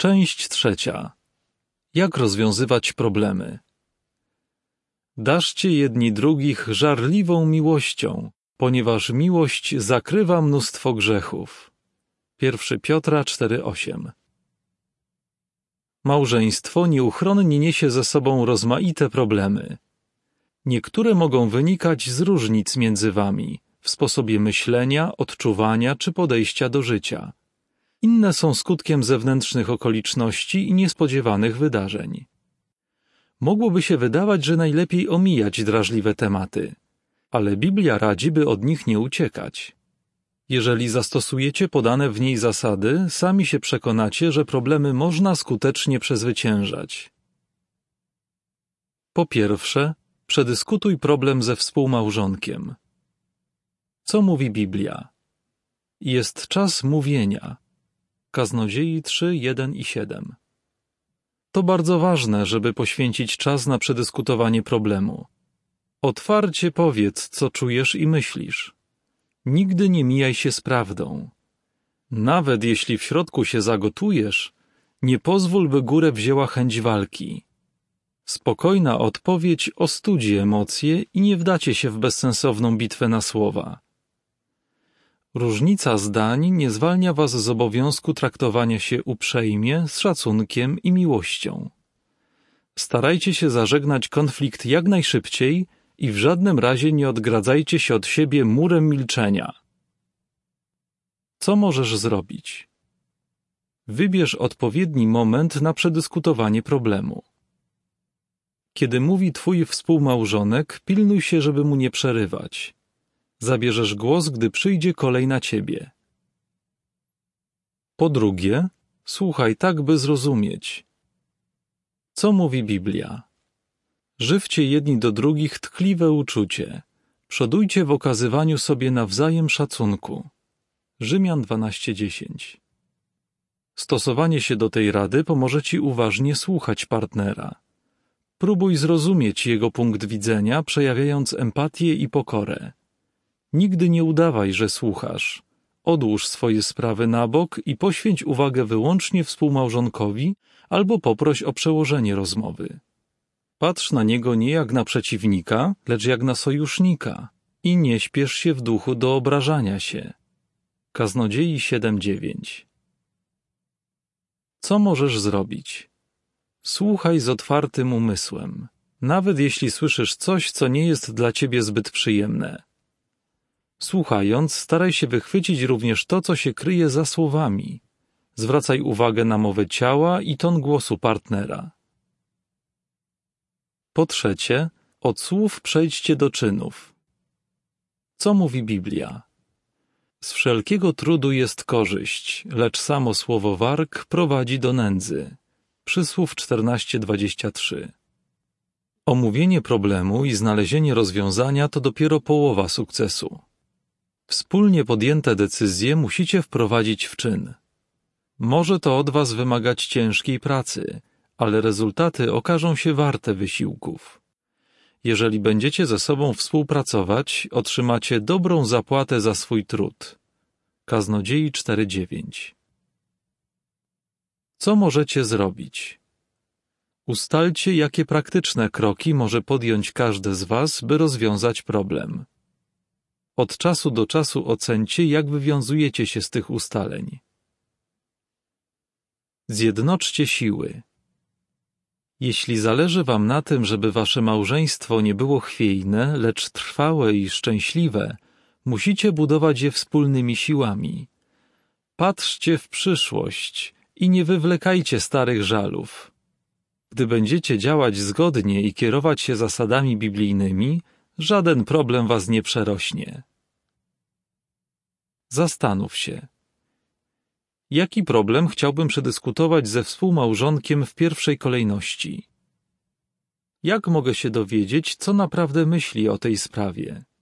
Część 3. Jak rozwiązywać problemy? Darzcie jedni drugich żarliwą miłością, ponieważ miłość zakrywa mnóstwo grzechów. 1 Piotra 4,8. Małżeństwo nieuchronnie niesie ze sobą rozmaite problemy. Niektóre mogą wynikać z różnic między wami, w sposobie myślenia, odczuwania czy podejścia do życia. Inne są skutkiem zewnętrznych okoliczności i niespodziewanych wydarzeń. Mogłoby się wydawać, że najlepiej omijać drażliwe tematy, ale Biblia radzi, by od nich nie uciekać. Jeżeli zastosujecie podane w niej zasady, sami się przekonacie, że problemy można skutecznie przezwyciężać. Po pierwsze, przedyskutuj problem ze współmałżonkiem. Co mówi Biblia? Jest czas mówienia. Kaznodziei 3, 1 i 7. To bardzo ważne, żeby poświęcić czas na przedyskutowanie problemu. Otwarcie powiedz, co czujesz i myślisz. Nigdy nie mijaj się z prawdą. Nawet jeśli w środku się zagotujesz, nie pozwól, by górę wzięła chęć walki. Spokojna odpowiedź ostudzi emocje i nie wdacie się w bezsensowną bitwę na słowa. Różnica zdań nie zwalnia was z obowiązku traktowania się uprzejmie, z szacunkiem i miłością. Starajcie się zażegnać konflikt jak najszybciej i w żadnym razie nie odgradzajcie się od siebie murem milczenia. Co możesz zrobić? Wybierz odpowiedni moment na przedyskutowanie problemu. Kiedy mówi twój współmałżonek, pilnuj się, żeby mu nie przerywać. Zabierzesz głos, gdy przyjdzie kolej na ciebie. Po drugie, słuchaj tak, by zrozumieć. Co mówi Biblia? Żywcie jedni do drugich tkliwe uczucie. Przodujcie w okazywaniu sobie nawzajem szacunku. Rzymian 12:10. Stosowanie się do tej rady pomoże ci uważnie słuchać partnera. Próbuj zrozumieć jego punkt widzenia, przejawiając empatię i pokorę. Nigdy nie udawaj, że słuchasz. Odłóż swoje sprawy na bok i poświęć uwagę wyłącznie współmałżonkowi albo poproś o przełożenie rozmowy. Patrz na niego nie jak na przeciwnika, lecz jak na sojusznika i nie śpiesz się w duchu do obrażania się. Kaznodziei 7:9. Co możesz zrobić? Słuchaj z otwartym umysłem, nawet jeśli słyszysz coś, co nie jest dla ciebie zbyt przyjemne. Słuchając, staraj się wychwycić również to, co się kryje za słowami. Zwracaj uwagę na mowę ciała i ton głosu partnera. Po trzecie, od słów przejdźcie do czynów. Co mówi Biblia? Z wszelkiego trudu jest korzyść, lecz samo słowo warg prowadzi do nędzy. Przysłów 14:23. Omówienie problemu i znalezienie rozwiązania to dopiero połowa sukcesu. Wspólnie podjęte decyzje musicie wprowadzić w czyn. Może to od was wymagać ciężkiej pracy, ale rezultaty okażą się warte wysiłków. Jeżeli będziecie ze sobą współpracować, otrzymacie dobrą zapłatę za swój trud. Kaznodziei 4:9. Co możecie zrobić? Ustalcie, jakie praktyczne kroki może podjąć każdy z was, by rozwiązać problem. Od czasu do czasu ocencie, jak wywiązujecie się z tych ustaleń. Zjednoczcie siły. Jeśli zależy wam na tym, żeby wasze małżeństwo nie było chwiejne, lecz trwałe i szczęśliwe, musicie budować je wspólnymi siłami. Patrzcie w przyszłość i nie wywlekajcie starych żalów. Gdy będziecie działać zgodnie i kierować się zasadami biblijnymi, żaden problem was nie przerośnie. Zastanów się. Jaki problem chciałbym przedyskutować ze współmałżonkiem w pierwszej kolejności? Jak mogę się dowiedzieć, co naprawdę myśli o tej sprawie?